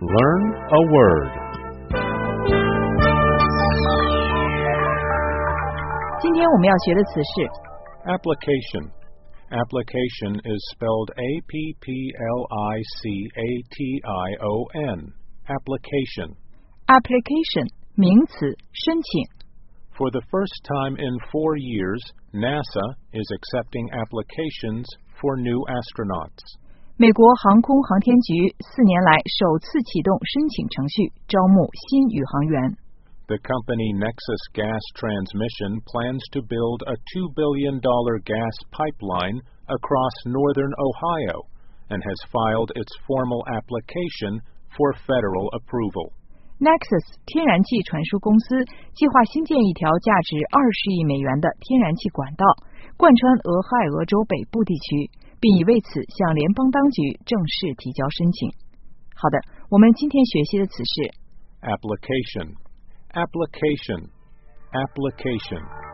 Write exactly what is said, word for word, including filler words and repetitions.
Learn a word. 今天我们要学的词是 Application. Application is spelled A P P L I C A T I O N. Application. application 名词，申请。 For the first time in four years, NASA is accepting applications for new astronauts. 美国航空航天局四年来首次启动申请程序，招募新宇航员。 The company Nexus Gas Transmission plans to build a two billion dollars gas pipeline across northern Ohio and has filed its formal application for federal approval. Nexus 天然气传输公司计划新建一条价值二十亿美元的天然气管道，贯穿俄亥俄州北部地区，并已为此向联邦当局正式提交申请。好的，我们今天学习的词是 Application. Application. Application.